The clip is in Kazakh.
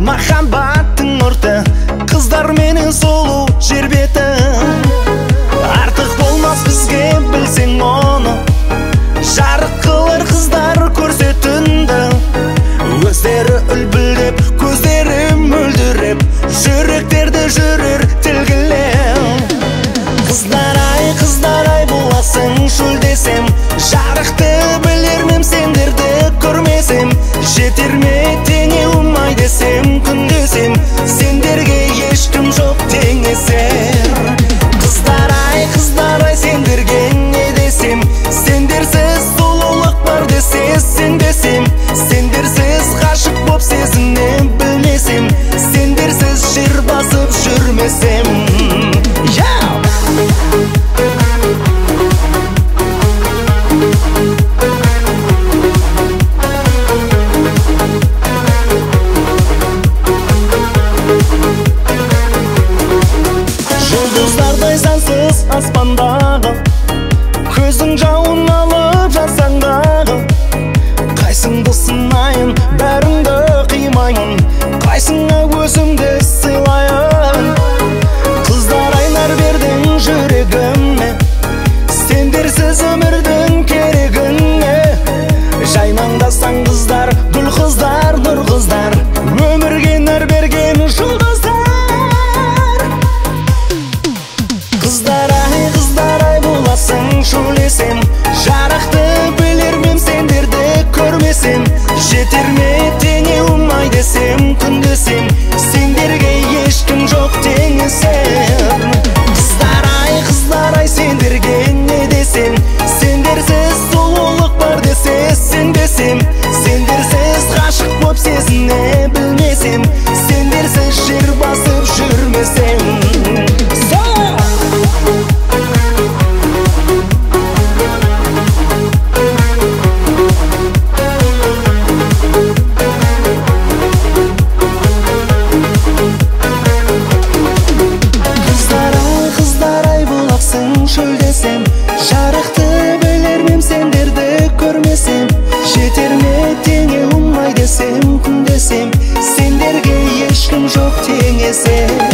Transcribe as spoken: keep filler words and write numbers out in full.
махаббаттың ұрты, қыздар менің сұлу жер беті. Артық болмас бізге білсең оны, жарық қылар қыздар көрсетінді. Өздері үлбілдеп, көздері мөлдіреп, жүректерді жүрер тілгілеп. Қыздар ай, қыздар ай боласың шөлдесем, жарықты білермем сендерді көрмесем. Жетер ме теңеуім-ай десем, күн десем, сендерге ешкім жоқ теңесер. Қыздар ай, қыздар ай сендерге не десем, сендерсіз сұлулық бар десе сенбесем. Сендерсіз ғашық боп сезіне білмесем, сендерсіз жер басып жүрмесем. Жұлдыздардай сансыз аспандағы, көзің жауын алып жатсаң дағы. Қайсыңды сынайын, бәріңді қимайын, қайсыңа өзімді сыйлайын. Қыздар айнар бердің жүрегіме, сендерсіз өмірдің керегіне. Жаймаңдасаң қыздар, гүл қыздар, нұр қыздар, өмірге нәр берген жұлдыздар. Қыздар ай, қыздар ай боласың шөлесем, жарықты білермем сендерді көрмесем. Жетер ме теңеуім-ай десем, күн десем, сендерге ешкім жоқ теңесер. Қыздар ай, қыздар ай сендерге не десем, сендерсіз сұлулық бар десе сенбесем. Сендерсіз ғашық боп сезіне білмесем, сендерсіз жер басып жүрмесем. Шөлдесем, жарықты білермем сендерді көрмесем. Жетер ме теңеуім-ай десем, күн десем, сендерге ешкім жоқ теңесер.